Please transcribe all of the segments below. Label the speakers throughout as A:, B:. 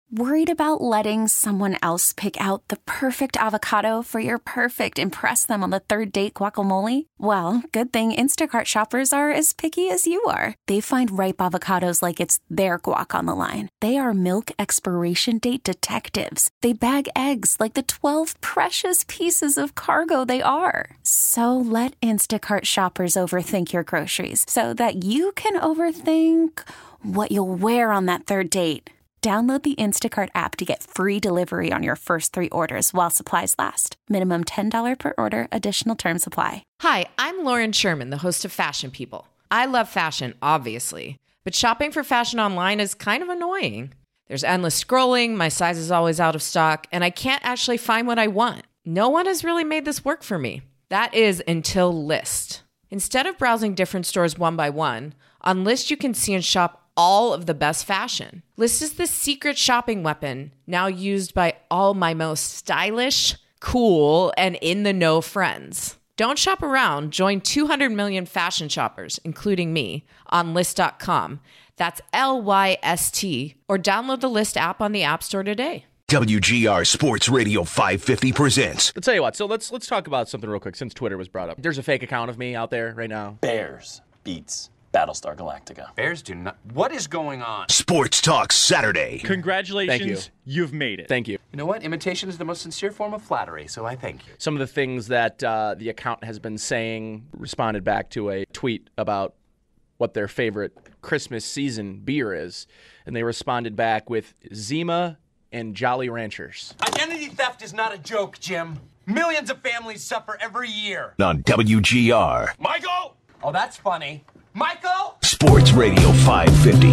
A: Worried about letting someone else pick out the perfect avocado for your perfect impress them on the third date guacamole? Well, good thing Instacart shoppers are as picky as you are. They find ripe avocados like it's their guac on the line. They are milk expiration date detectives. They bag eggs like the 12 precious pieces of cargo they are. So let Instacart shoppers overthink your groceries so that you can overthink what you'll wear on that third date. Download the Instacart app to get free delivery on your first 3 orders while supplies last. Minimum $10 per order. Additional terms apply.
B: Hi, I'm Lauren Sherman, the host of Fashion People. I love fashion, obviously, but shopping for fashion online is kind of annoying. There's endless scrolling, my size is always out of stock, and I can't actually find what I want. No one has really made this work for me. That is until Lyst. Instead of browsing different stores one by one, on Lyst you can see and shop all of the best fashion. Lyst is the secret shopping weapon now used by all my most stylish, cool, and in-the-know friends. Don't shop around. Join 200 million fashion shoppers, including me, on Lyst.com. That's Lyst, or download the Lyst app on the App Store today.
C: WGR Sports Radio 550 presents.
D: I'll tell you what, so let's talk about something real quick since Twitter was brought up. There's a fake account of me out there right now.
E: Bears beats Battlestar Galactica.
F: Bears do not. What is going on?
C: Sports Talk Saturday.
G: Congratulations.
D: Thank you.
G: You've made it.
D: Thank you.
F: You know what? Imitation is the most sincere form of flattery, so I thank you.
D: Some of the things that the account has been saying responded back to a tweet about what their favorite Christmas season beer is, and they responded back with Zima and Jolly Ranchers.
F: Identity theft is not a joke, Jim. Millions of families suffer every year.
C: On WGR.
F: Michael! Oh, that's funny. Michael!
C: Sports Radio 550.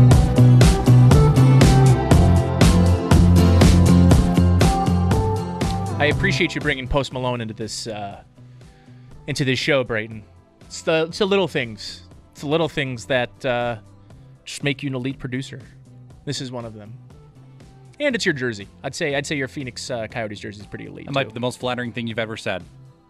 G: I appreciate you bringing Post Malone into this show, Brayton. It's the little things. It's the little things that just make you an elite producer. This is one of them. And it's your jersey. I'd say your Phoenix Coyotes jersey is pretty elite.
H: That might be the most flattering thing you've ever said.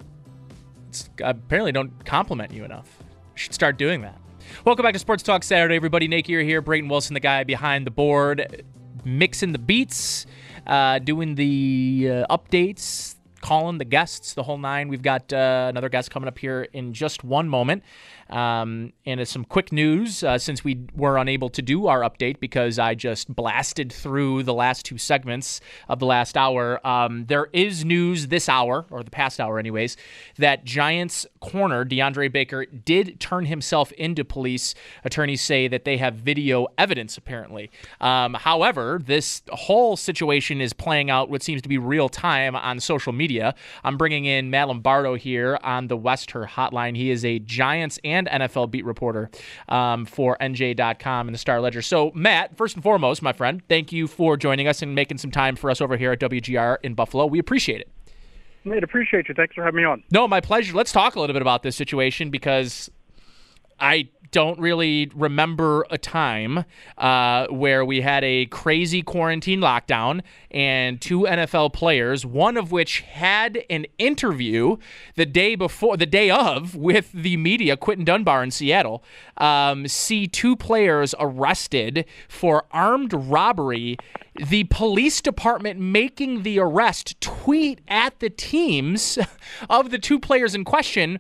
G: I apparently don't compliment you enough. You should start doing that. Welcome back to Sports Talk Saturday, everybody. Nate Gear here. Brayton Wilson, the guy behind the board, mixing the beats, doing the updates, calling the guests, the whole nine. We've got another guest coming up here in just one moment. And it's some quick news since we were unable to do our update because I just blasted through the last 2 segments of the last hour. There is news this hour, or the past hour anyways, that Giants corner DeAndre Baker did turn himself into police. Attorneys say that they have video evidence, apparently. However, this whole situation is playing out what seems to be real time on social media. I'm bringing in Matt Lombardo here on the Wester hotline. He is a Giants and NFL beat reporter for NJ.com and the Star Ledger. So, Matt, first and foremost, my friend, thank you for joining us and making some time for us over here at WGR in Buffalo. We appreciate it.
I: Nate, appreciate you. Thanks for having me on.
G: No, my pleasure. Let's talk a little bit about this situation because I don't really remember a time where we had a crazy quarantine lockdown and 2 NFL players, one of which had an interview the day of with the media, Quinton Dunbar in Seattle, see 2 players arrested for armed robbery. The police department making the arrest tweet at the teams of the 2 players in question.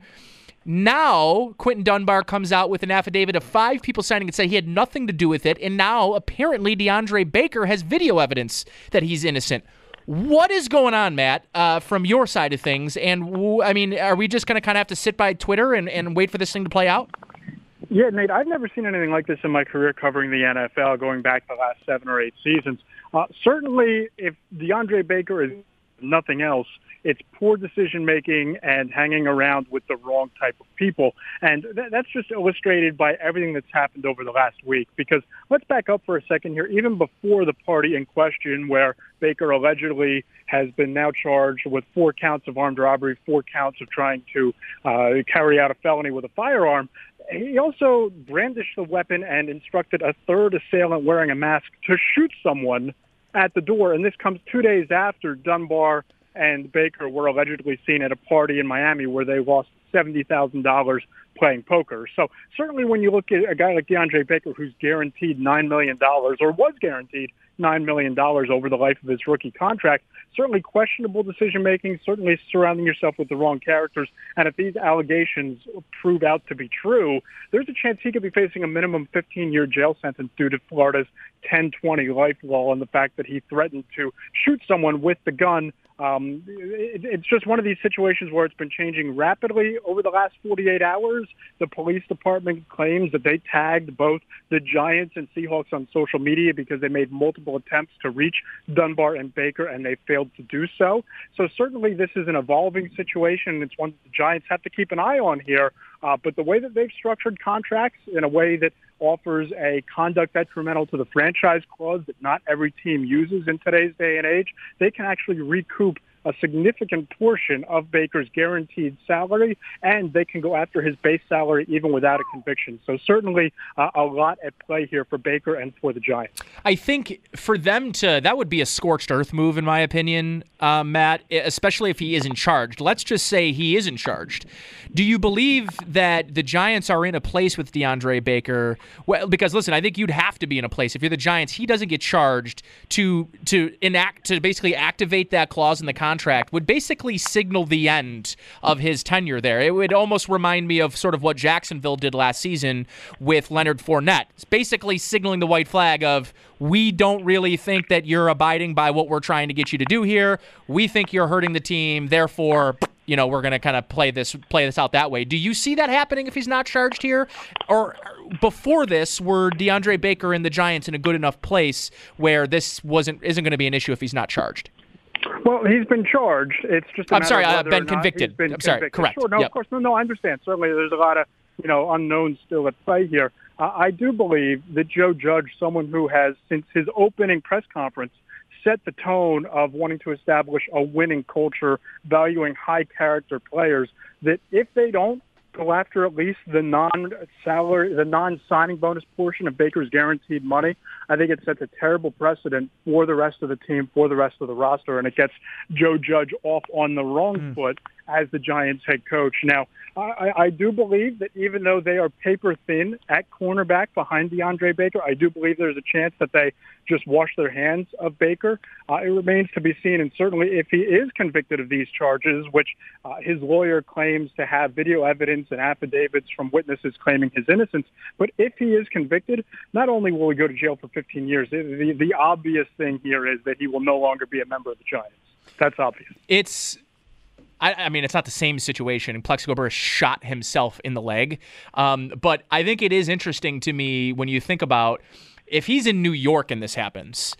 G: Now, Quinton Dunbar comes out with an affidavit of 5 people signing and say he had nothing to do with it, and now apparently DeAndre Baker has video evidence that he's innocent. What is going on, Matt, from your side of things? And, I mean, are we just going to kind of have to sit by Twitter and wait for this thing to play out?
I: Yeah, Nate, I've never seen anything like this in my career covering the NFL going back the last 7 or 8 seasons. Certainly, if DeAndre Baker is nothing else, it's poor decision-making and hanging around with the wrong type of people. And that's just illustrated by everything that's happened over the last week. Because let's back up for a second here. Even before the party in question where Baker allegedly has been now charged with 4 counts of armed robbery, 4 counts of trying to carry out a felony with a firearm, he also brandished the weapon and instructed a third assailant wearing a mask to shoot someone at the door. And this comes 2 days after Dunbar and Baker were allegedly seen at a party in Miami where they lost $70,000 playing poker. So certainly when you look at a guy like DeAndre Baker, who's guaranteed $9 million or was guaranteed $9 million over the life of his rookie contract. Certainly questionable decision-making, certainly surrounding yourself with the wrong characters. And if these allegations prove out to be true, there's a chance he could be facing a minimum 15-year jail sentence due to Florida's 10-20 life law and the fact that he threatened to shoot someone with the gun. It's just one of these situations where it's been changing rapidly over the last 48 hours. The police department claims that they tagged both the Giants and Seahawks on social media because they made multiple attempts to reach Dunbar and Baker, and they failed to do so. So certainly this is an evolving situation. It's one that the Giants have to keep an eye on here. But the way that they've structured contracts in a way that offers a conduct detrimental to the franchise clause that not every team uses in today's day and age, they can actually recoup a significant portion of Baker's guaranteed salary, and they can go after his base salary even without a conviction. So certainly a lot at play here for Baker and for the Giants.
G: I think for them that would be a scorched earth move, in my opinion, Matt, especially if he isn't charged. Let's just say he isn't charged. Do you believe that the Giants are in a place with DeAndre Baker? Well, because listen, I think you'd have to be in a place if you're the Giants. He doesn't get charged to basically activate that clause in the contract would basically signal the end of his tenure there. It would almost remind me of sort of what Jacksonville did last season with Leonard Fournette. It's basically signaling the white flag of, we don't really think that you're abiding by what we're trying to get you to do here. We think you're hurting the team. Therefore, we're going to kind of play this out that way. Do you see that happening if he's not charged here? Or before this, were DeAndre Baker and the Giants in a good enough place where this isn't going to be an issue if he's not charged?
I: Well, he's been charged. It's just a matter of whether
G: been
I: or not
G: convicted.
I: He's been
G: I'm sorry,
I: convicted.
G: correct.
I: Sure, no,
G: yep.
I: Of course. No, I understand. Certainly there's a lot of, unknowns still at play here. I do believe that Joe Judge, someone who has, since his opening press conference, set the tone of wanting to establish a winning culture, valuing high-character players, that if they don't go after at least the non-signing bonus portion of Baker's guaranteed money, I think it sets a terrible precedent for the rest of the team, for the rest of the roster, and it gets Joe Judge off on the wrong foot as the Giants head coach. Now, I do believe that even though they are paper thin at cornerback behind DeAndre Baker, I do believe there's a chance that they just wash their hands of Baker. It remains to be seen, and certainly if he is convicted of these charges, which his lawyer claims to have video evidence and affidavits from witnesses claiming his innocence, but if he is convicted, not only will he go to jail for 15 years, the obvious thing here is that he will no longer be a member of the Giants. That's obvious.
G: I mean, it's not the same situation. Plexico Burress shot himself in the leg. But I think it is interesting to me when you think about if he's in New York and this happens,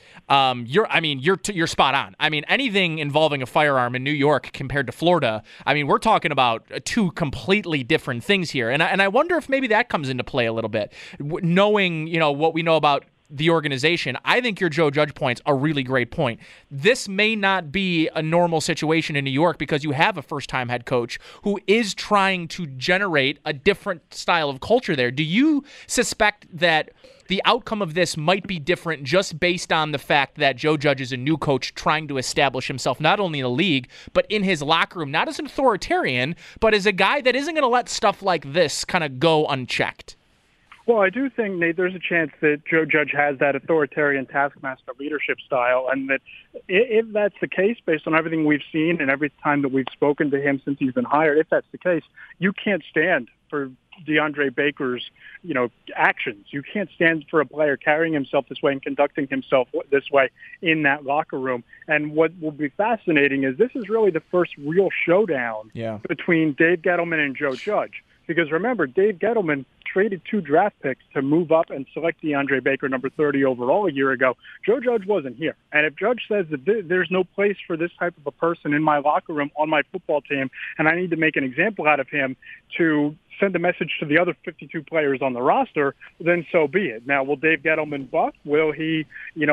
G: you're spot on. I mean, anything involving a firearm in New York compared to Florida, I mean, we're talking about two completely different things here. And I wonder if maybe that comes into play a little bit, knowing, what we know about the organization. I think your Joe Judge point's a really great point. This may not be a normal situation in New York because you have a first-time head coach who is trying to generate a different style of culture there. Do you suspect that the outcome of this might be different just based on the fact that Joe Judge is a new coach trying to establish himself not only in the league, but in his locker room, not as an authoritarian, but as a guy that isn't going to let stuff like this kind of go unchecked?
I: Well, I do think, Nate, there's a chance that Joe Judge has that authoritarian taskmaster leadership style, and that if that's the case, based on everything we've seen and every time that we've spoken to him since he's been hired, if that's the case, you can't stand for DeAndre Baker's, actions. You can't stand for a player carrying himself this way and conducting himself this way in that locker room. And what will be fascinating is this is really the first real showdown between Dave Gettleman and Joe Judge. Because remember, Dave Gettleman traded 2 draft picks to move up and select DeAndre Baker, number 30 overall, a year ago. Joe Judge wasn't here. And if Judge says that there's no place for this type of a person in my locker room on my football team, and I need to make an example out of him to send a message to the other 52 players on the roster, then so be it. Now, will Dave Gettleman buck? Will he,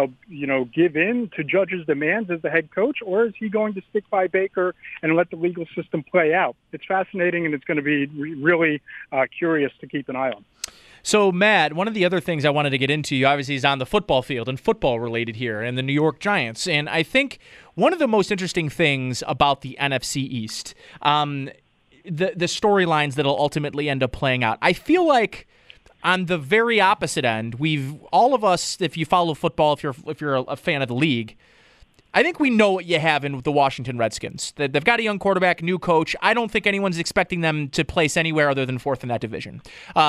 I: give in to Judge's demands as the head coach, or is he going to stick by Baker and let the legal system play out? It's fascinating, and it's going to be really curious to keep an eye on.
G: So, Matt, one of the other things I wanted to get into, obviously, is on the football field and football related here and the New York Giants. And I think one of the most interesting things about the NFC East, the storylines that'll ultimately end up playing out. I feel like on the very opposite end, all of us, if you follow football, if you're a fan of the league, I think we know what you have in the Washington Redskins. They've got a young quarterback, new coach. I don't think anyone's expecting them to place anywhere other than fourth in that division.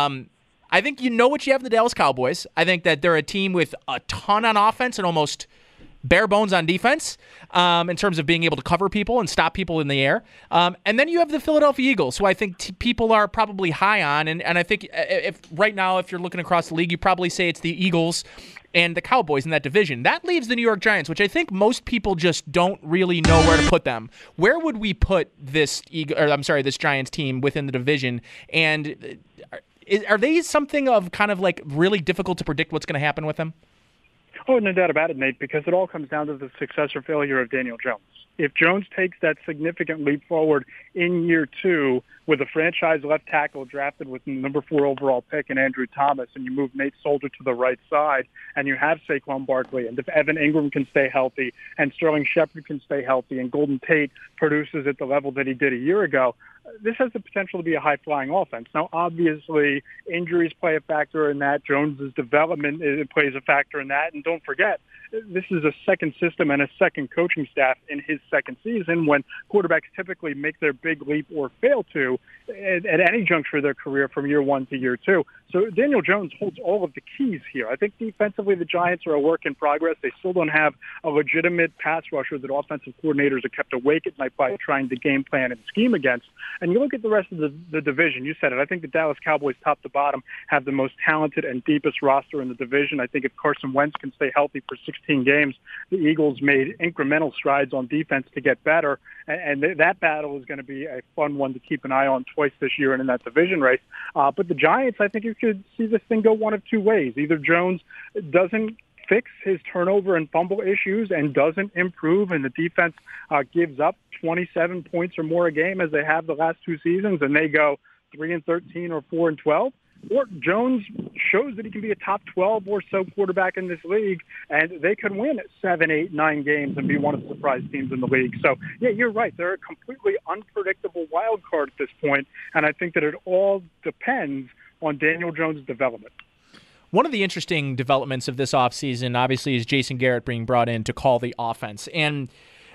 G: I think you know what you have in the Dallas Cowboys. I think that they're a team with a ton on offense and almost bare bones on defense in terms of being able to cover people and stop people in the air. And then you have the Philadelphia Eagles, who I think people are probably high on. And I think if right now, if you're looking across the league, you probably say it's the Eagles and the Cowboys in that division. That leaves the New York Giants, which I think most people just don't really know where to put them. Where would we put this Giants team within the division? And are they something of kind of like really difficult to predict what's going to happen with them?
I: Oh, no doubt about it, Nate, because it all comes down to the success or failure of Daniel Jones. If Jones takes that significant leap forward in year 2 with a franchise left tackle drafted with the number 4 overall pick in Andrew Thomas, and you move Nate Solder to the right side, and you have Saquon Barkley, and if Evan Ingram can stay healthy, and Sterling Shepard can stay healthy, and Golden Tate produces at the level that he did a year ago, this has the potential to be a high-flying offense. Now, obviously, injuries play a factor in that. Jones's development plays a factor in that. And don't forget, this is a second system and a second coaching staff in his second season when quarterbacks typically make their big leap or fail to at any juncture of their career from year 1 to year 2. So Daniel Jones holds all of the keys here. I think defensively the Giants are a work in progress. They still don't have a legitimate pass rusher that offensive coordinators are kept awake at night by trying to game plan and scheme against. And you look at the rest of the division, you said it, I think the Dallas Cowboys top to bottom have the most talented and deepest roster in the division. I think if Carson Wentz can stay healthy for 16 games, the Eagles made incremental strides on defense to get better. And that battle is going to be a fun one to keep an eye on twice this year and in that division race. But the Giants, I think you could see this thing go one of two ways. Either Jones doesn't fix his turnover and fumble issues and doesn't improve, and the defense gives up 27 points or more a game as they have the last 2 seasons, and they go 3-13 or 4-12. Or Jones shows that he can be a top 12 or so quarterback in this league, and they could win 7, 8, 9 games and be one of the surprise teams in the league. So, yeah, you're right. They're a completely unpredictable wild card at this point, and I think that it all depends on Daniel Jones' development.
G: One of the interesting developments of this offseason, obviously, is Jason Garrett being brought in to call the offense. And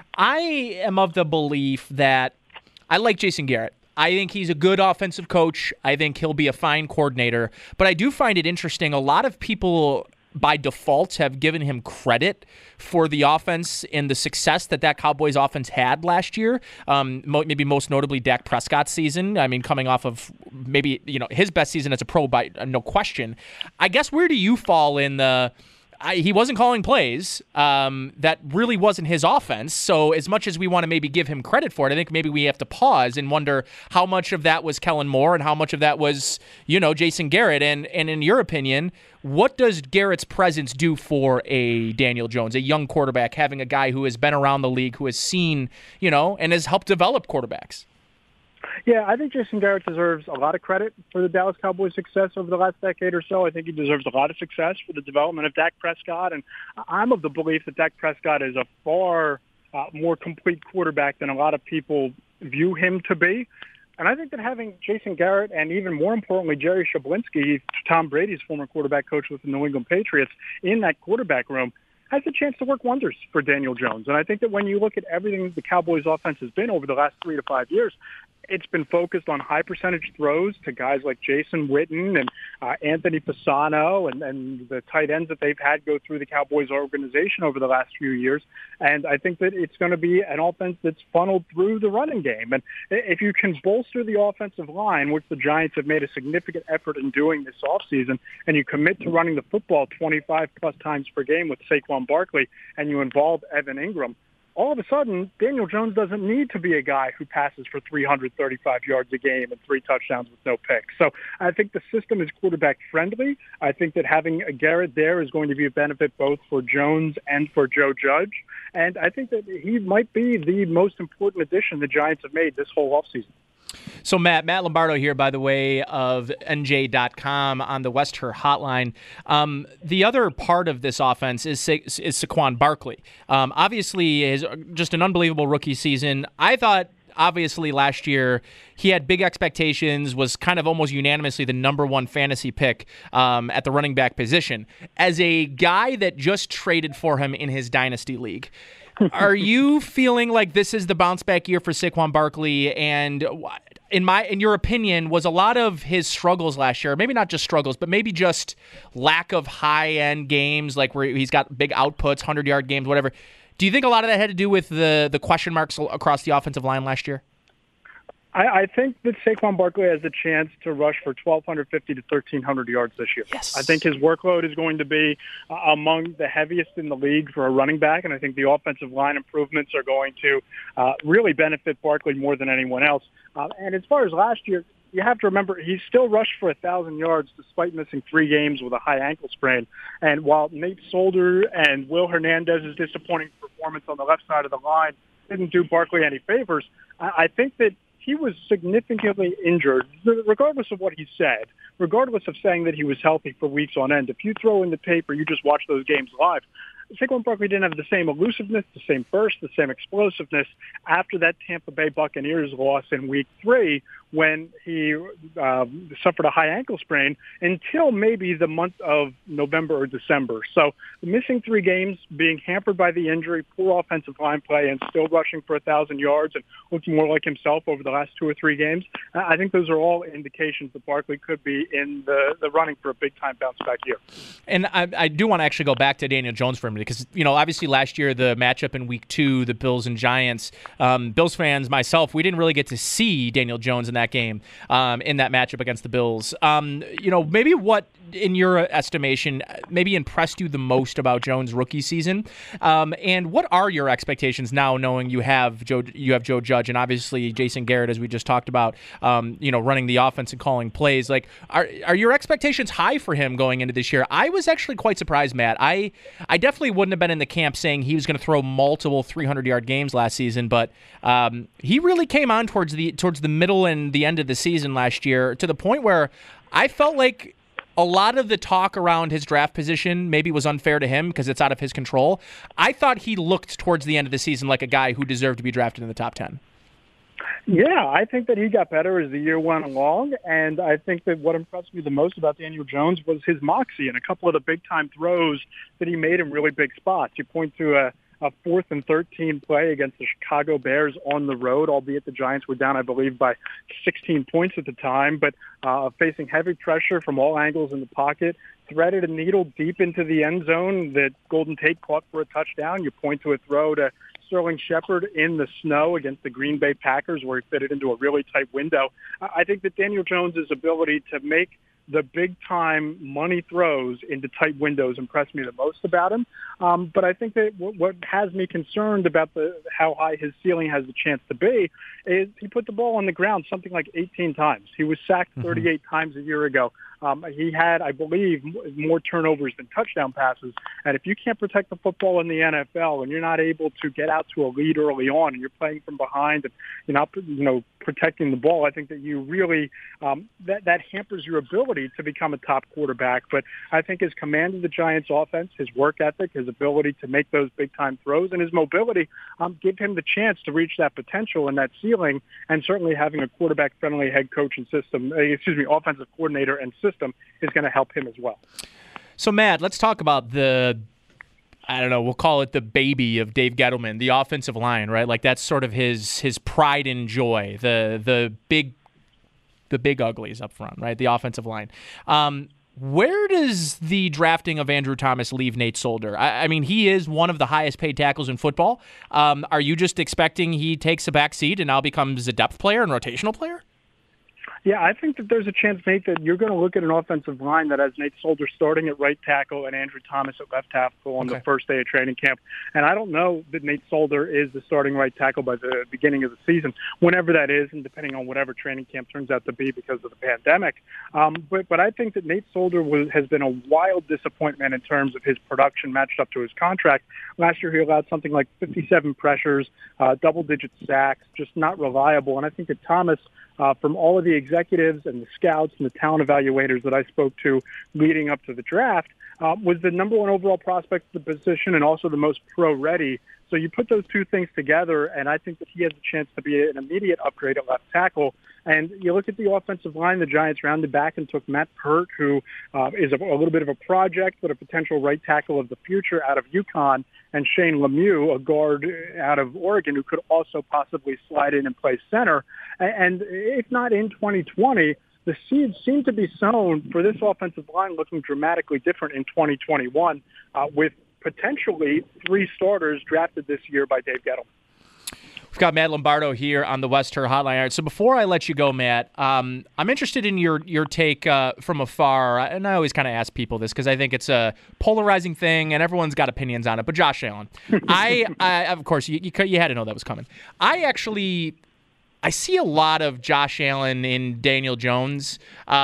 G: I am of the belief that I like Jason Garrett. I think he's a good offensive coach. I think he'll be a fine coordinator. But I do find it interesting. A lot of people, by default, have given him credit for the offense and the success that Cowboys offense had last year. Maybe most notably Dak Prescott's season. I mean, coming off of maybe his best season as a pro, by no question. I guess where do you fall in the? He wasn't calling plays. That really wasn't his offense. So as much as we want to maybe give him credit for it, I think maybe we have to pause and wonder how much of that was Kellen Moore and how much of that was, Jason Garrett. And in your opinion, what does Garrett's presence do for a Daniel Jones, a young quarterback, having a guy who has been around the league, who has seen, and has helped develop quarterbacks?
I: Yeah, I think Jason Garrett deserves a lot of credit for the Dallas Cowboys' success over the last decade or so. I think he deserves a lot of success for the development of Dak Prescott. And I'm of the belief that Dak Prescott is a far more complete quarterback than a lot of people view him to be. And I think that having Jason Garrett and even more importantly, Jerry Shablinski, Tom Brady's former quarterback coach with the New England Patriots, in that quarterback room, has a chance to work wonders for Daniel Jones. And I think that when you look at everything the Cowboys offense has been over the last 3 to 5 years, it's been focused on high percentage throws to guys like Jason Witten and Anthony Fasano and the tight ends that they've had go through the Cowboys organization over the last few years. And I think that it's going to be an offense that's funneled through the running game. And if you can bolster the offensive line, which the Giants have made a significant effort in doing this offseason, and you commit to running the football 25-plus times per game with Saquon Barkley, and you involve Evan Ingram, all of a sudden, Daniel Jones doesn't need to be a guy who passes for 335 yards a game and 3 touchdowns with no picks. So I think the system is quarterback friendly. I think that having a Garrett there is going to be a benefit both for Jones and for Joe Judge. And I think that he might be the most important addition the Giants have made this whole offseason.
G: So Matt Lombardo here, by the way, of NJ.com on the West Her hotline. The other part of this offense is Saquon Barkley. Obviously, is just an unbelievable rookie season. I thought obviously last year he had big expectations, was kind of almost unanimously the number one fantasy pick at the running back position. As a guy that just traded for him in his dynasty league, are you feeling like this is the bounce back year for Saquon Barkley? And in your opinion, was a lot of his struggles last year, maybe not just struggles, but maybe just lack of high-end games, like where he's got big outputs, 100-yard games, whatever. Do you think a lot of that had to do with the question marks across the offensive line last year?
I: I think that Saquon Barkley has a chance to rush for 1,250 to 1,300 yards this year.
G: Yes.
I: I think his workload is going to be among the heaviest in the league for a running back, and I think the offensive line improvements are going to really benefit Barkley more than anyone else. And as far as last year, you have to remember he still rushed for 1,000 yards despite missing 3 games with a high ankle sprain. And while Nate Solder and Will Hernandez's disappointing performance on the left side of the line didn't do Barkley any favors, I think that he was significantly injured, regardless of what he said, regardless of saying that he was healthy for weeks on end. If you throw in the tape or you just watch those games live, Saquon Barkley didn't have the same elusiveness, the same burst, the same explosiveness after that Tampa Bay Buccaneers loss in Week 3 when he suffered a high ankle sprain until maybe the month of November or December. So the missing 3 games, being hampered by the injury, poor offensive line play, and still rushing for 1,000 yards and looking more like himself over the last 2 or 3 games, I think those are all indications that Barkley could be in the running for a big-time bounce-back year.
G: And I do want to actually go back to Daniel Jones for a minute because, obviously last year the matchup in Week 2, the Bills and Giants, Bills fans, myself, we didn't really get to see Daniel Jones in that game, in that matchup against the Bills. Maybe what, in your estimation, maybe impressed you the most about Jones' rookie season, and what are your expectations now, knowing you have Joe Judge and obviously Jason Garrett, as we just talked about, running the offense and calling plays? Like, are your expectations high for him going into this year? I was actually quite surprised, Matt. I definitely wouldn't have been in the camp saying he was going to throw multiple 300-yard games last season, but he really came on towards the middle and the end of the season last year to the point where I felt like a lot of the talk around his draft position maybe was unfair to him because it's out of his control. I thought he looked towards the end of the season like a guy who deserved to be drafted in the top 10.
I: Yeah, I think that he got better as the year went along, and I think that what impressed me the most about Daniel Jones was his moxie and a couple of the big-time throws that he made in really big spots. You point to a 4th and 13 play against the Chicago Bears on the road, albeit the Giants were down, I believe, by 16 points at the time, but facing heavy pressure from all angles in the pocket, threaded a needle deep into the end zone that Golden Tate caught for a touchdown. You point to a throw to Sterling Shepard in the snow against the Green Bay Packers where he fitted into a really tight window. I think that Daniel Jones' ability to make the big-time money throws into tight windows impressed me the most about him. But I think that what has me concerned about how high his ceiling has the chance to be is he put the ball on the ground something like 18 times. He was sacked 38 times a year ago. He had, I believe, more turnovers than touchdown passes. And if you can't protect the football in the NFL and you're not able to get out to a lead early on and you're playing from behind and you're not, protecting the ball, I think that you really, that hampers your ability to become a top quarterback. But I think his command of the Giants offense, his work ethic, his ability to make those big-time throws, and his mobility give him the chance to reach that potential and that ceiling. And certainly having a quarterback-friendly head coach and offensive coordinator and system is going to help him as well.
G: So, Matt, let's talk about we'll call it the baby of Dave Gettleman, the offensive line, right? Like that's sort of his pride and joy, the big uglies up front, right? The offensive line. Where does the drafting of Andrew Thomas leave Nate Solder? I mean, he is one of the highest paid tackles in football. Are you just expecting he takes a back seat and now becomes a depth player and rotational player?
I: Yeah, I think that there's a chance, Nate, that you're going to look at an offensive line that has Nate Solder starting at right tackle and Andrew Thomas at left tackle on the first day of training camp. And I don't know that Nate Solder is the starting right tackle by the beginning of the season, whenever that is, and depending on whatever training camp turns out to be because of the pandemic. But I think that Nate Solder has been a wild disappointment in terms of his production matched up to his contract. Last year he allowed something like 57 pressures, double-digit sacks, just not reliable. And I think that Thomas, from all of the executives and the scouts and the talent evaluators that I spoke to leading up to the draft, was the number one overall prospect of the position and also the most pro-ready So you put those two things together, and I think that he has a chance to be an immediate upgrade at left tackle. And you look at the offensive line, the Giants rounded back and took Matt Pert, who is a little bit of a project, but a potential right tackle of the future out of UConn, and Shane Lemieux, a guard out of Oregon, who could also possibly slide in and play center. And if not in 2020, the seeds seem to be sown for this offensive line looking dramatically different in 2021 with potentially 3 starters drafted this year by Dave Gettleman.
G: We've got Matt Lombardo here on the West Her Hotline. All right, so before I let you go, Matt, I'm interested in your take from afar, and I always kind of ask people this because I think it's a polarizing thing, and everyone's got opinions on it. But Josh Allen, I of course, you had to know that was coming. I see a lot of Josh Allen in Daniel Jones.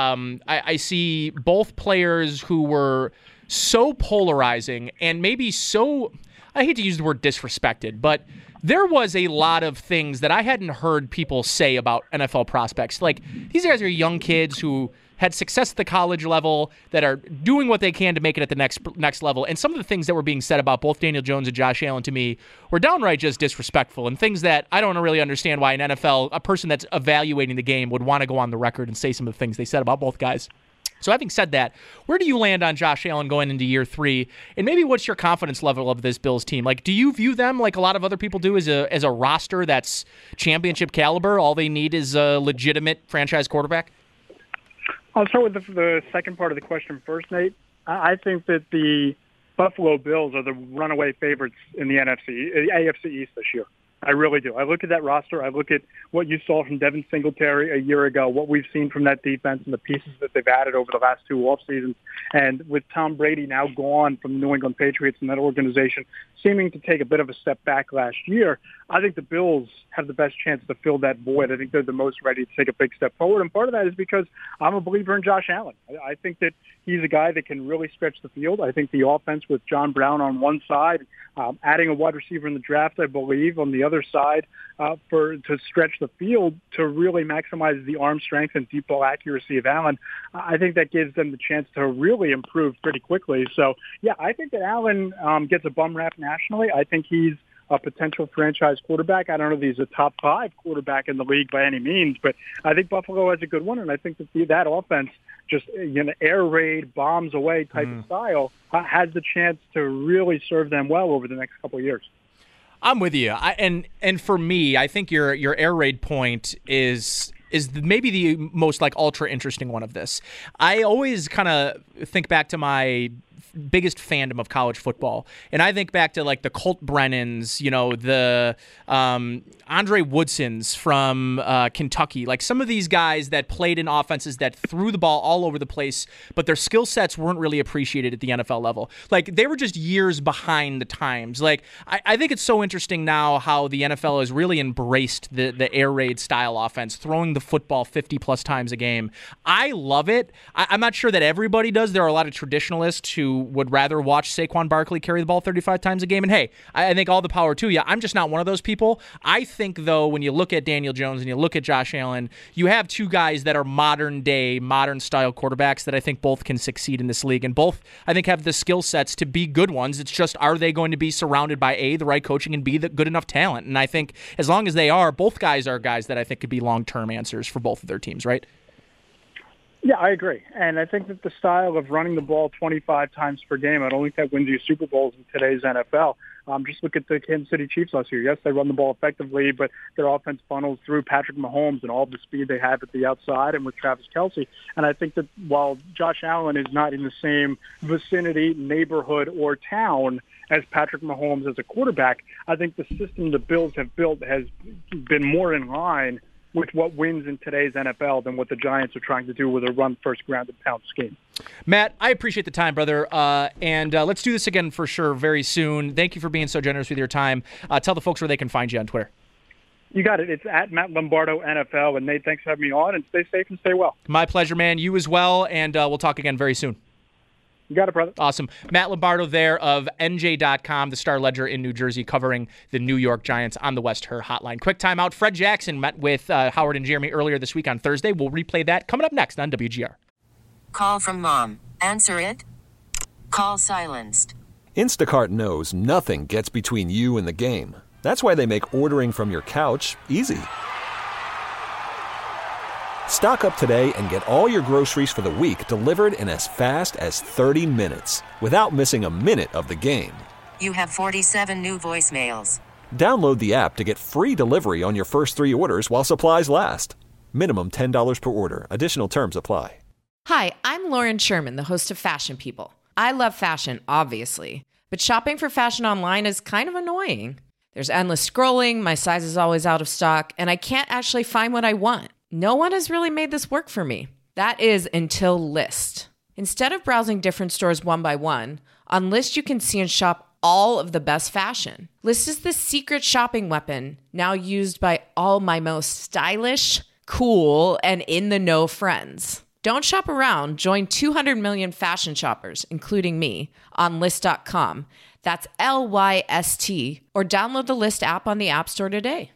G: I see both players who were so polarizing and maybe so, I hate to use the word disrespected, but there was a lot of things that I hadn't heard people say about NFL prospects. Like, these guys are young kids who had success at the college level that are doing what they can to make it at the next level. And some of the things that were being said about both Daniel Jones and Josh Allen to me were downright just disrespectful and things that I don't really understand why an NFL, a person that's evaluating the game, would want to go on the record and say some of the things they said about both guys. So having said that, where do you land on Josh Allen going into year 3? And maybe what's your confidence level of this Bills team? Like, do you view them like a lot of other people do as a roster that's championship caliber? All they need is a legitimate franchise quarterback?
I: I'll start with the second part of the question first, Nate. I think that the Buffalo Bills are the runaway favorites in the AFC East this year. I really do. I look at that roster. I look at what you saw from Devin Singletary a year ago, what we've seen from that defense and the pieces that they've added over the last 2 off seasons. And with Tom Brady now gone from the New England Patriots and that organization seeming to take a bit of a step back last year, I think the Bills have the best chance to fill that void. I think they're the most ready to take a big step forward. And part of that is because I'm a believer in Josh Allen. I think that he's a guy that can really stretch the field. I think the offense with John Brown on one side, adding a wide receiver in the draft, I believe, on the other side to stretch the field to really maximize the arm strength and deep ball accuracy of Allen, I think that gives them the chance to really improve pretty quickly. So, yeah, I think that Allen gets a bum rap nationally. I think he's a potential franchise quarterback. I don't know if he's a top 5 quarterback in the league by any means, but I think Buffalo has a good one, and I think that offense, just air raid, bombs away type of style, has the chance to really serve them well over the next couple of years.
G: I'm with you. And for me, I think your air raid point is maybe the most ultra interesting one of this. I always kind of think back to my biggest fandom of college football, and I think back to the Colt Brennans, the Andre Woodsons from Kentucky, some of these guys that played in offenses that threw the ball all over the place, but their skill sets weren't really appreciated at the NFL level. They were just years behind the times. I think it's so interesting now how the NFL has really embraced the air raid style offense, throwing the football 50 plus times a game. I love it. I'm not sure that everybody does. There are a lot of traditionalists who would rather watch Saquon Barkley carry the ball 35 times a game. And hey, I think all the power to you. I'm just not one of those people. I think, though, when you look at Daniel Jones and you look at Josh Allen, you have 2 guys that are modern style quarterbacks that I think both can succeed in this league. And both, I think, have the skill sets to be good ones. It's just, are they going to be surrounded by A, the right coaching, and B, the good enough talent? And I think as long as they are, both guys are guys that I think could be long-term answers for both of their teams, right?
I: Yeah, I agree. And I think that the style of running the ball 25 times per game, I don't think that wins you Super Bowls in today's NFL. Just look at the Kansas City Chiefs last year. Yes, they run the ball effectively, but their offense funnels through Patrick Mahomes and all the speed they have at the outside and with Travis Kelce. And I think that while Josh Allen is not in the same vicinity, neighborhood, or town as Patrick Mahomes as a quarterback, I think the system the Bills have built has been more in line with what wins in today's NFL than what the Giants are trying to do with a run-first ground-and-pound scheme.
G: Matt, I appreciate the time, brother, and let's do this again for sure very soon. Thank you for being so generous with your time. Tell the folks where they can find you on Twitter.
I: You got it. It's at Matt Lombardo NFL, and Nate, thanks for having me on, and stay safe and stay well.
G: My pleasure, man. You as well, and we'll talk again very soon.
I: You got it, brother.
G: Awesome. Matt Lombardo there of NJ.com, the Star Ledger in New Jersey, covering the New York Giants on the West Her Hotline. Quick timeout. Fred Jackson met with Howard and Jeremy earlier this week on Thursday. We'll replay that coming up next on WGR.
J: Call from mom. Answer it. Call silenced. Instacart knows nothing gets between you and the game. That's why they make ordering from your couch easy. Stock up today and get all your groceries for the week delivered in as fast as 30 minutes without missing a minute of the game.
K: You have 47 new voicemails.
J: Download the app to get free delivery on your first 3 orders while supplies last. Minimum $10 per order. Additional terms apply.
B: Hi, I'm Lauren Sherman, the host of Fashion People. I love fashion, obviously, but shopping for fashion online is kind of annoying. There's endless scrolling, my size is always out of stock, and I can't actually find what I want. No one has really made this work for me. That is until Lyst. Instead of browsing different stores one by one, on Lyst you can see and shop all of the best fashion. Lyst is the secret shopping weapon now used by all my most stylish, cool, and in-the-know friends. Don't shop around. Join 200 million fashion shoppers, including me, on Lyst.com. That's Lyst, or download the Lyst app on the App Store today.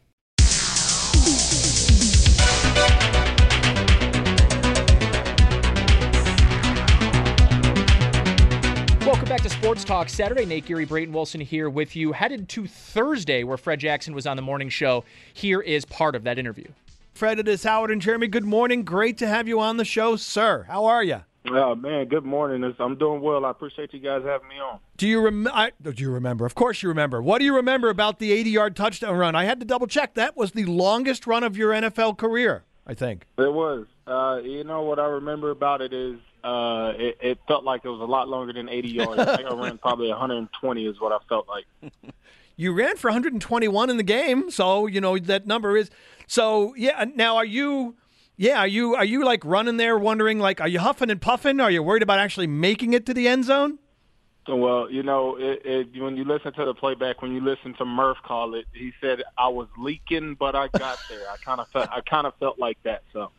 G: Welcome back to Sports Talk Saturday. Nate Geary, Brayton Wilson here with you. Headed to Thursday, where Fred Jackson was on the morning show. Here is part of that interview.
L: Fred, it is Howard and Jeremy. Good morning. Great to have you on the show, sir. How are you?
M: Oh, man, good morning. I'm doing well. I appreciate you guys having me on.
L: Do you remember? Of course you remember. What do you remember about the 80-yard touchdown run? I had to double-check. That was the longest run of your NFL career, I think.
M: It was. You know what I remember about it is it felt like it was a lot longer than 80 yards. I think I ran probably 120 is what I felt like.
L: You ran for 121 in the game, so, you know, that number is – so, yeah, now are you like running there wondering, like, are you huffing and puffing? Are you worried about actually making it to the end zone?
M: Well, you know, when you listen to the playback, when you listen to Murph call it, he said I was leaking, but I got there. I kind of felt like that. So,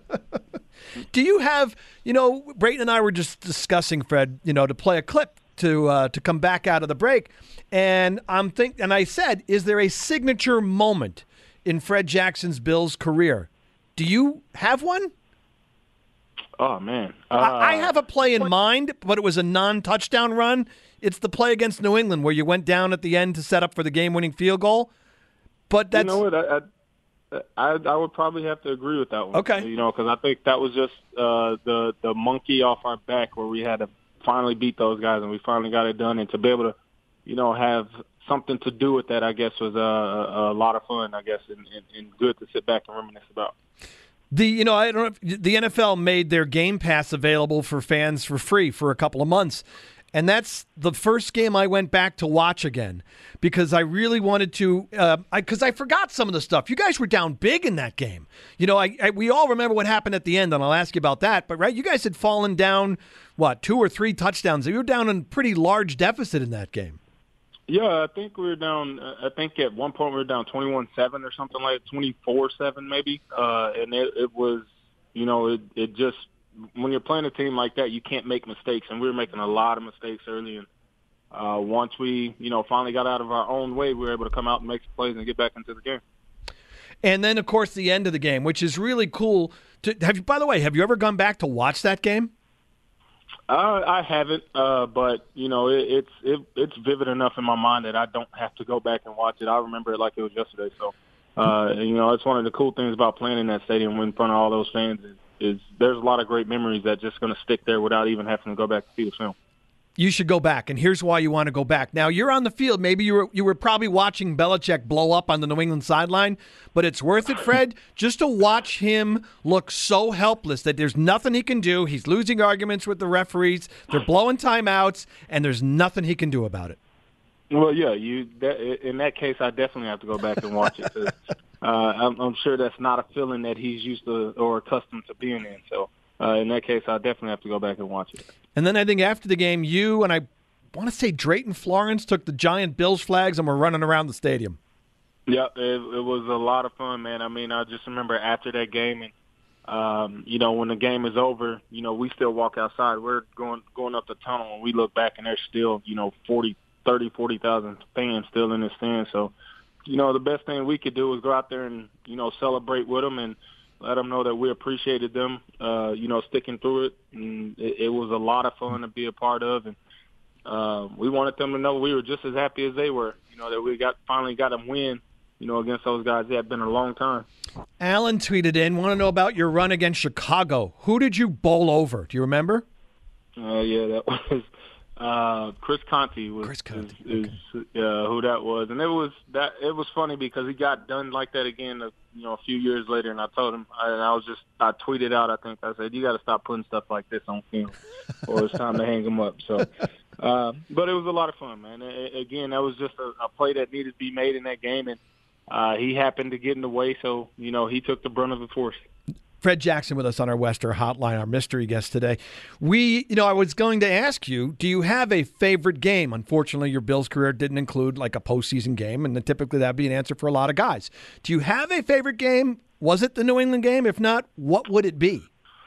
L: do you have, you know, Brayton and I were just discussing, Fred, you know, to play a clip to come back out of the break, and I said, is there a signature moment in Fred Jackson's Bills career? Do you have one?
M: Oh, man.
L: I have a play in mind, but it was a non-touchdown run. It's the play against New England where you went down at the end to set up for the game-winning field goal. But that's,
M: you know what? I would probably have to agree with that one.
L: Okay.
M: You know, because I think that was just the monkey off our back where we had to finally beat those guys, and we finally got it done. And to be able to, you know, have something to do with that, I guess, was a lot of fun, I guess, and good to sit back and reminisce about.
L: I don't know if the NFL made their Game Pass available for fans for free for a couple of months. And that's the first game I went back to watch again because I really wanted to, because I forgot some of the stuff. You guys were down big in that game. You know, we all remember what happened at the end, and I'll ask you about that. But, right, you guys had fallen down, 2 or 3 touchdowns. You were down in a pretty large deficit in that game.
M: Yeah, I think we were down. I think at one point we were down 21-7 or something like 24-7 maybe. And it was, you know, it just when you're playing a team like that, you can't make mistakes, and we were making a lot of mistakes early. And once we, you know, finally got out of our own way, we were able to come out and make some plays and get back into the game.
L: And then, of course, the end of the game, which is really cool. By the way, have you ever gone back to watch that game?
M: I haven't, but you know, it's vivid enough in my mind that I don't have to go back and watch it. I remember it like it was yesterday. So, you know, it's one of the cool things about playing in that stadium in front of all those fans is there's a lot of great memories that just going to stick there without even having to go back to see the film.
L: You should go back, and here's why you want to go back. Now, you're on the field. Maybe you were probably watching Belichick blow up on the New England sideline, but it's worth it, Fred, just to watch him look so helpless that there's nothing he can do. He's losing arguments with the referees. They're blowing timeouts, and there's nothing he can do about it.
M: Well, yeah, in that case, I definitely have to go back and watch it. 'Cause, I'm sure that's not a feeling that he's used to or accustomed to being in. So, in that case, I definitely have to go back and watch it.
L: And then I think after the game, you and I want to say Drayton Florence took the giant Bills flags and were running around the stadium.
M: Yeah, it was a lot of fun, man. I mean, I just remember after that game, and you know, when the game is over, you know, we still walk outside. We're going up the tunnel, and we look back, and there's still, you know, 40,000 fans still in the stand. So, you know, the best thing we could do was go out there and, you know, celebrate with them and let them know that we appreciated them, you know, sticking through it. And it was a lot of fun to be a part of. And, we wanted them to know we were just as happy as they were, that we finally got them win, against those guys. It had been a long time.
L: Alan tweeted in, want to know about your run against Chicago. Who did you bowl over? Do you remember?
M: Yeah, that was Chris Conte who that was. And it was funny because he got done like that again a few years later, and I told him, I tweeted out, I said, you got to stop putting stuff like this on film or it's time to hang him up. So but it was a lot of fun, man. Again, that was just a play that needed to be made in that game, and he happened to get in the way, so he took the brunt of the force.
L: Fred Jackson with us on our Western Hotline, our mystery guest today. I was going to ask you, do you have a favorite game? Unfortunately, your Bills career didn't include like a postseason game, and typically that'd be an answer for a lot of guys. Do you have a favorite game? Was it the New England game? If not, what would it be?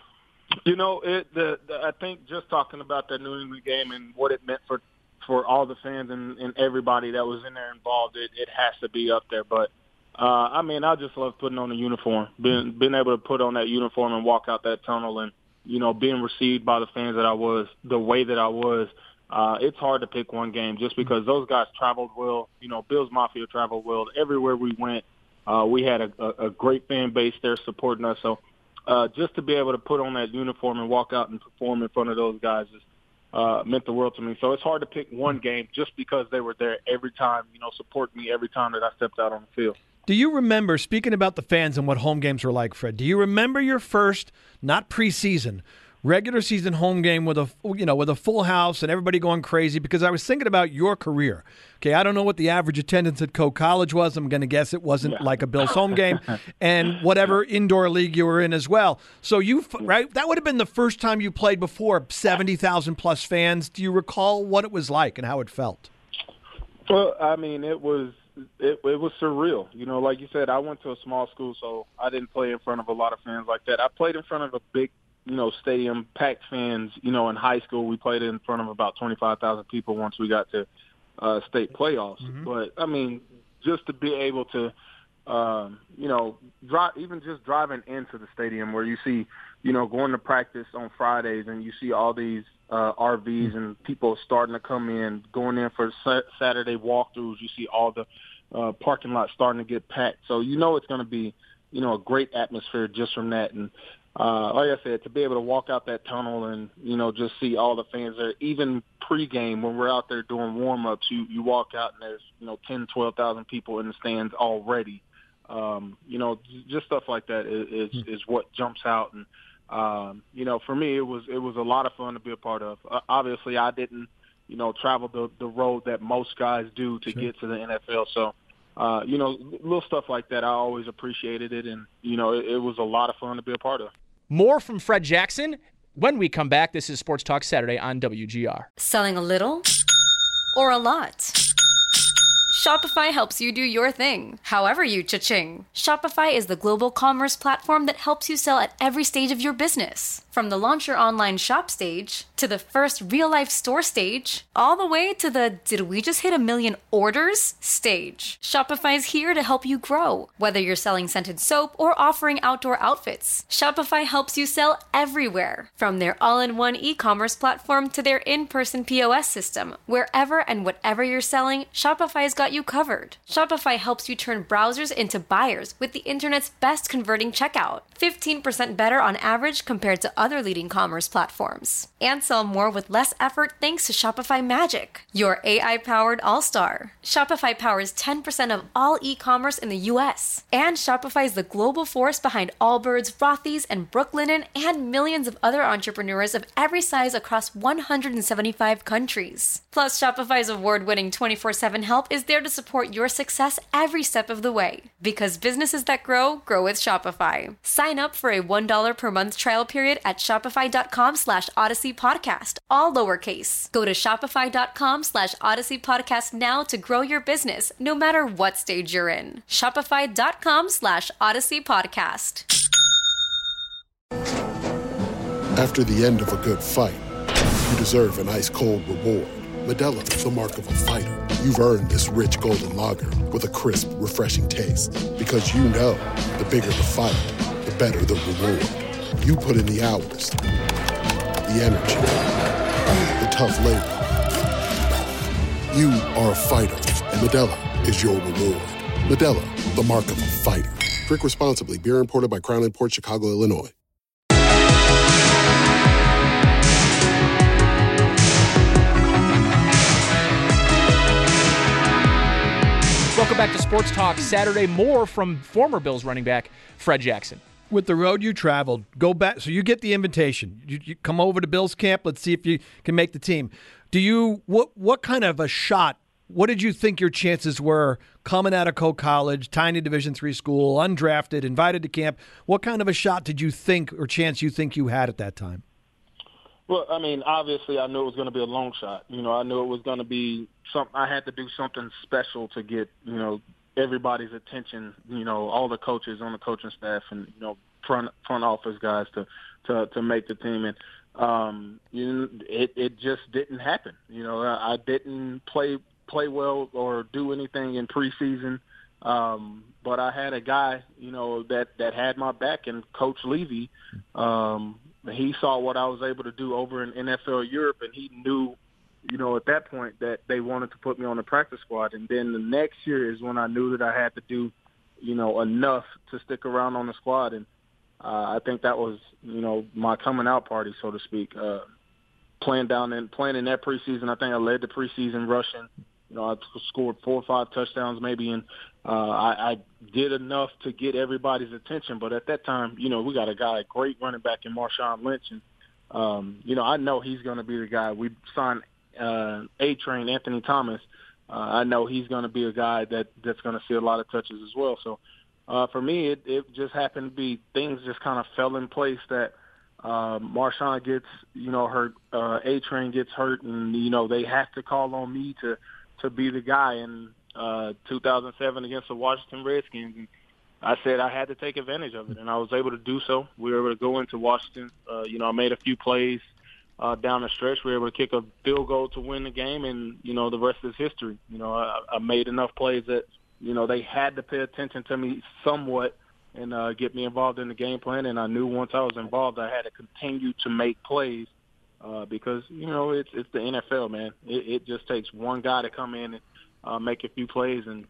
M: I think just talking about that New England game and what it meant for all the fans and everybody that was in there involved, it has to be up there. But I just love putting on a uniform, being able to put on that uniform and walk out that tunnel and, being received by the fans that I was, the way that I was. It's hard to pick one game just because those guys traveled well. Bills Mafia traveled well. Everywhere we went, we had a great fan base there supporting us. So just to be able to put on that uniform and walk out and perform in front of those guys meant the world to me. So it's hard to pick one game just because they were there every time, supporting me every time that I stepped out on the field.
L: Do you remember, speaking about the fans and what home games were like, Fred, do you remember your first, not preseason, regular season home game with a full house and everybody going crazy? Because I was thinking about your career. Okay, I don't know what the average attendance at Coe College was. I'm going to guess it wasn't like a Bills home game, and whatever indoor league you were in as well. So that would have been the first time you played before 70,000 plus fans. Do you recall what it was like and how it felt?
M: Well, it was surreal. Like you said, I went to a small school, so I didn't play in front of a lot of fans like that. I played in front of a big, stadium, packed fans. In high school, we played in front of about 25,000 people once we got to state playoffs. Mm-hmm. But, just to be able to, driving into the stadium where you see, going to practice on Fridays and you see all these RVs and people starting to come in, going in for Saturday walkthroughs. You see all the parking lots starting to get packed. So it's going to be, a great atmosphere just from that. And like I said, to be able to walk out that tunnel and, just see all the fans there, even pregame when we're out there doing warm-ups, you walk out and there's, 10, 12,000 people in the stands already. Just stuff like that is what jumps out. And, for me, it was a lot of fun to be a part of. Obviously, I didn't, travel the road that most guys do to get to the NFL. So, little stuff like that, I always appreciated it. And, it was a lot of fun to be a part of.
G: More from Fred Jackson when we come back. This is Sports Talk Saturday on WGR.
N: Selling a little or a lot? Shopify helps you do your thing, however you cha-ching. Shopify is the global commerce platform that helps you sell at every stage of your business. From the launch your online shop stage, to the first real-life store stage, all the way to the did we just hit 1 million orders stage. Shopify's here to help you grow. Whether you're selling scented soap or offering outdoor outfits, Shopify helps you sell everywhere. From their all-in-one e-commerce platform to their in-person POS system, wherever and whatever you're selling, Shopify's got you covered. Shopify helps you turn browsers into buyers with the internet's best converting checkout. 15% better on average compared to other leading commerce platforms. And sell more with less effort thanks to Shopify Magic, your AI-powered all-star. Shopify powers 10% of all e-commerce in the U.S. And Shopify is the global force behind Allbirds, Rothy's, and Brooklinen, and millions of other entrepreneurs of every size across 175 countries. Plus, Shopify's award-winning 24/7 help is there to support your success every step of the way. Because businesses that grow with Shopify. Sign up for a $1 per month trial period at shopify.com/Odyssey Podcast, all lowercase. Go to shopify.com/Odyssey Podcast now to grow your business, no matter what stage you're in. Shopify.com/Odyssey Podcast.
O: After the end of a good fight, you deserve an ice-cold reward. Modelo is the mark of a fighter. You've earned this rich golden lager with a crisp, refreshing taste. Because you know, the bigger the fight, the better the reward. You put in the hours, the energy, the tough labor. You are a fighter, and Modelo is your reward. Modelo, the mark of a fighter. Drink responsibly. Beer imported by Crown Imports, Chicago, Illinois.
G: Welcome back to Sports Talk Saturday. More from former Bills running back Fred Jackson.
L: With the road you traveled, go back. So you get the invitation. You come over to Bills camp. Let's see if you can make the team. What kind of a shot? What did you think your chances were coming out of college, tiny Division III school, undrafted, invited to camp? What kind of a shot did you think or chance you think you had at that time?
M: Well, I mean, obviously I knew it was going to be a long shot. I knew it was going to be something. I had to do something special to get, everybody's attention, all the coaches on the coaching staff and, front office guys to make the team. And, it just didn't happen. I didn't play well or do anything in preseason. But I had a guy, that had my back, and Coach Levy, he saw what I was able to do over in NFL Europe, and he knew, at that point that they wanted to put me on the practice squad. And then the next year is when I knew that I had to do, enough to stick around on the squad. And I think that was, my coming out party, so to speak. Playing in that preseason, I think I led the preseason rushing. I scored 4 or 5 touchdowns maybe, and I did enough to get everybody's attention. But at that time, we got a great running back in Marshawn Lynch, and I know he's going to be the guy. We signed A-Train Anthony Thomas. I know he's going to be a guy that's going to see a lot of touches as well. So for me, it just happened to be things just kind of fell in place that Marshawn gets hurt, A-Train gets hurt, and they have to call on me to be the guy in 2007 against the Washington Redskins. And I said I had to take advantage of it, and I was able to do so. We were able to go into Washington. I made a few plays down the stretch. We were able to kick a field goal to win the game, and, the rest is history. I made enough plays that, they had to pay attention to me somewhat and get me involved in the game plan. And I knew once I was involved, I had to continue to make plays. Because, it's the NFL, man. It just takes one guy to come in and make a few plays, and,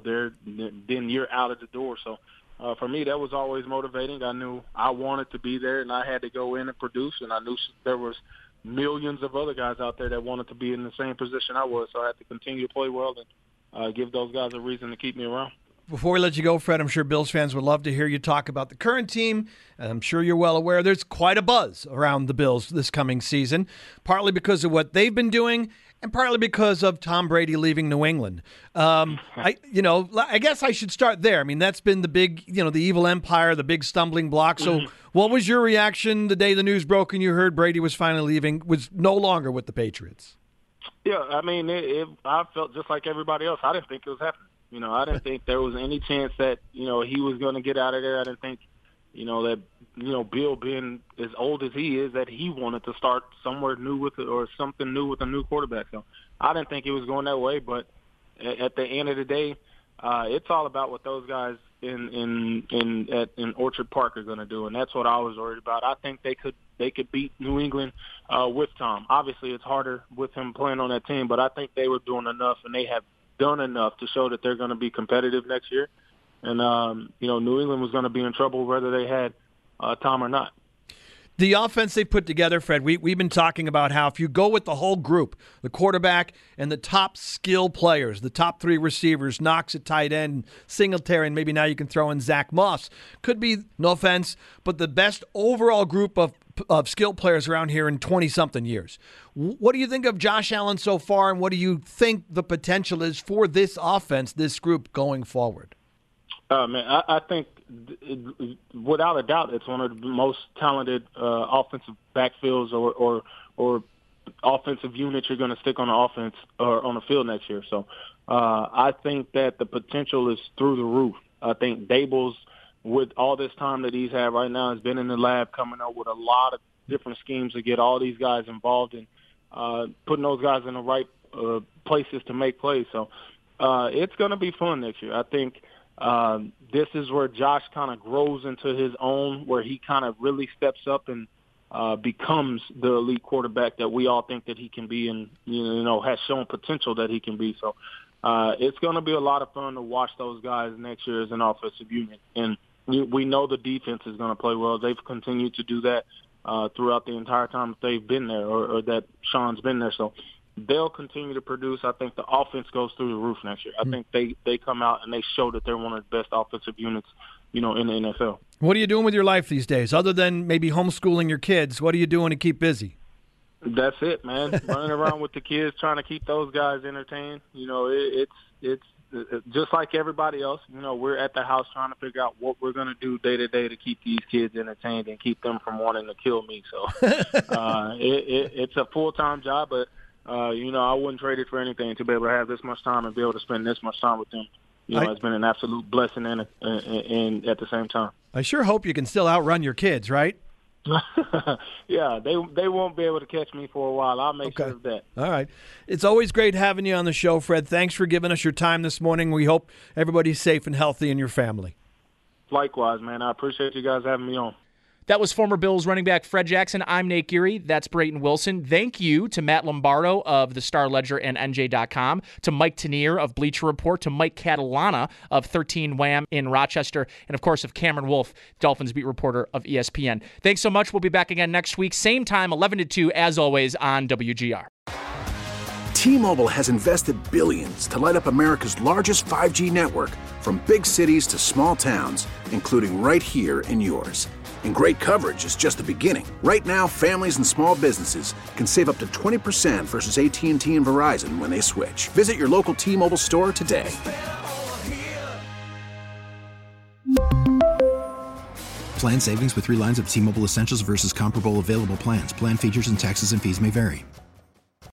M: then you're out of the door. So, for me, that was always motivating. I knew I wanted to be there, and I had to go in and produce, and I knew there was millions of other guys out there that wanted to be in the same position I was, so I had to continue to play well and give those guys a reason to keep me around.
L: Before we let you go, Fred, I'm sure Bills fans would love to hear you talk about the current team. I'm sure you're well aware there's quite a buzz around the Bills this coming season, partly because of what they've been doing and partly because of Tom Brady leaving New England. I guess I should start there. I mean, that's been the big, the evil empire, the big stumbling block. So what was your reaction the day the news broke and you heard Brady was finally leaving, was no longer with the Patriots?
M: Yeah, I mean, I felt just like everybody else. I didn't think it was happening. I didn't think there was any chance that, he was going to get out of there. I didn't think, that, Bill being as old as he is, that he wanted to start somewhere new with it or something new with a new quarterback. So I didn't think it was going that way. But at the end of the day, it's all about what those guys in Orchard Park are going to do. And that's what I was worried about. I think they could beat New England with Tom. Obviously, it's harder with him playing on that team, but I think they were doing enough, and they have done enough to show that they're going to be competitive next year. And, New England was going to be in trouble whether they had Tom or not.
L: The offense they put together, Fred, we've been talking about how if you go with the whole group, the quarterback and the top skill players, the top 3 receivers, Knox at tight end, Singletary, and maybe now you can throw in Zach Moss, could be, no offense, but the best overall group of skill players around here in 20-something years. What do you think of Josh Allen so far, and what do you think the potential is for this offense, this group going forward?
M: I think without a doubt it's one of the most talented offensive backfields or offensive units you're going to stick on the offense or on the field next year. So I think that the potential is through the roof. I think Daboll's, with all this time that he's had right now, has been in the lab coming up with a lot of different schemes to get all these guys involved in putting those guys in the right places to make plays. So it's going to be fun next year. I think this is where Josh kind of grows into his own, where he kind of really steps up and becomes the elite quarterback that we all think that he can be, and has shown potential that he can be. So it's going to be a lot of fun to watch those guys next year as an offensive unit. And we know the defense is going to play well. They've continued to do that throughout the entire time that they've been there, or that Sean's been there. So they'll continue to produce. I think the offense goes through the roof next year. I think they come out and they show that they're one of the best offensive units, in the NFL.
L: What are you doing with your life these days? Other than maybe homeschooling your kids, what are you doing to keep busy?
M: That's it, man. Running around with the kids, trying to keep those guys entertained. It's just like everybody else. We're at the house trying to figure out what we're going to do day to day to keep these kids entertained and keep them from wanting to kill me. So it's a full-time job, but I wouldn't trade it for anything to be able to have this much time and be able to spend this much time with them. It's been an absolute blessing and at the same time.
L: I sure hope you can still outrun your kids, right?
M: Yeah, they won't be able to catch me for a while. I'll make sure of that.
L: All right. It's always great having you on the show, Fred. Thanks for giving us your time this morning. We hope everybody's safe and healthy in your family.
M: Likewise, man. I appreciate you guys having me on.
G: That was former Bills running back Fred Jackson. I'm Nate Geary. That's Brayton Wilson. Thank you to Matt Lombardo of the Star Ledger and NJ.com, to Mike Tanier of Bleacher Report, to Mike Catalana of 13 Wham in Rochester, and, of course, of Cameron Wolfe, Dolphins beat reporter of ESPN. Thanks so much. We'll be back again next week. Same time, 11 to 2, as always, on WGR.
C: T-Mobile has invested billions to light up America's largest 5G network, from big cities to small towns, including right here in yours. And great coverage is just the beginning. Right now, families and small businesses can save up to 20% versus AT&T and Verizon when they switch. Visit your local T-Mobile store today.
P: Plan savings with 3 lines of T-Mobile Essentials versus comparable available plans. Plan features and taxes and fees may vary.